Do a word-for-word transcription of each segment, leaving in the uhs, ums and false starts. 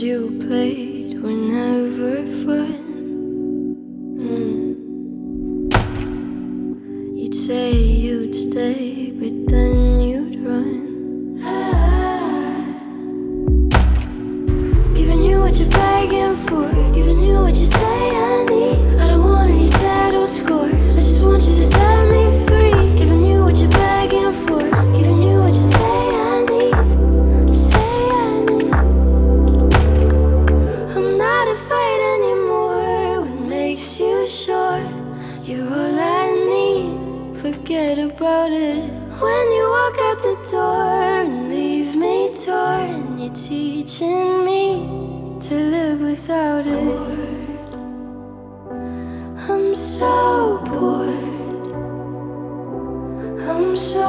you played were never fun. mm. You'd say you'd stay, but then you'd run. ah. Giving you what you're begging for, giving you what you say I need. I don't want any settled scores, I just want you to set me free. Giving you what you're begging for, giving you what you say I need. Say I need. I'm not afraid anymore. What makes you sure you're all I need? Forget about it. When you walk out the door and leave me torn, you're teaching me to live without it. I'm so bored, I'm so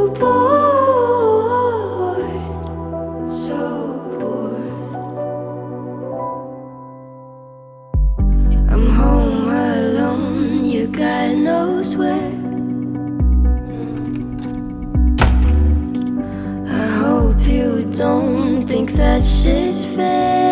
bored, so bored. I'm home alone, you God knows where. I hope you don't think that shit's fair.